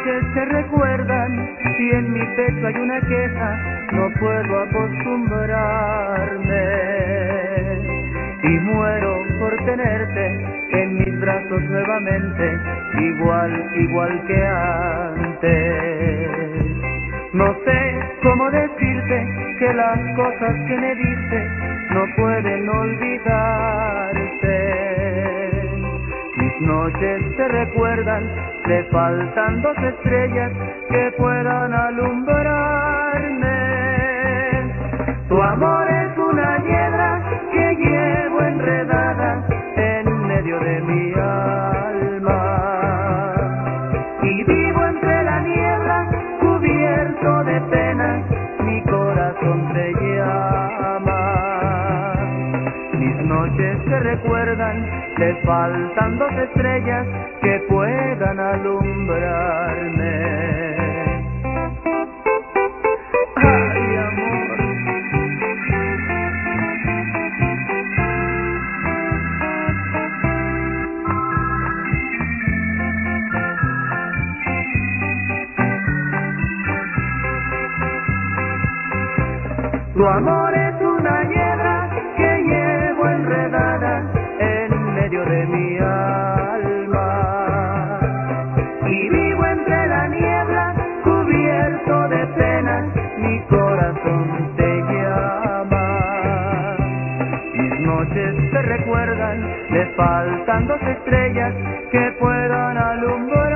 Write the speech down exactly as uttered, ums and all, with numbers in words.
noches se recuerdan y en mi pecho hay una queja, no puedo acostumbrarme y muero por tenerte en mis brazos nuevamente, igual, igual que antes. No sé cómo decirte que las cosas que me diste no pueden olvidarse. Mis noches te recuerdan, le faltan dos estrellas que puedan alumbrarme. Tu amor es una hiedra que llevo enredada en medio de mi alma y vivo entre la niebla cubierto de penas, mi corazón te llama. Mis noches te recuerdan, le faltan dos estrellas que puedan alumbrarme. Ay, amor. Tu amor es una hiedra que llevo enredada en medio de mi alma y vivo entre la niebla cubierto de penas, mi corazón te llama. Mis noches te recuerdan, le faltan dos estrellas que puedan alumbrar.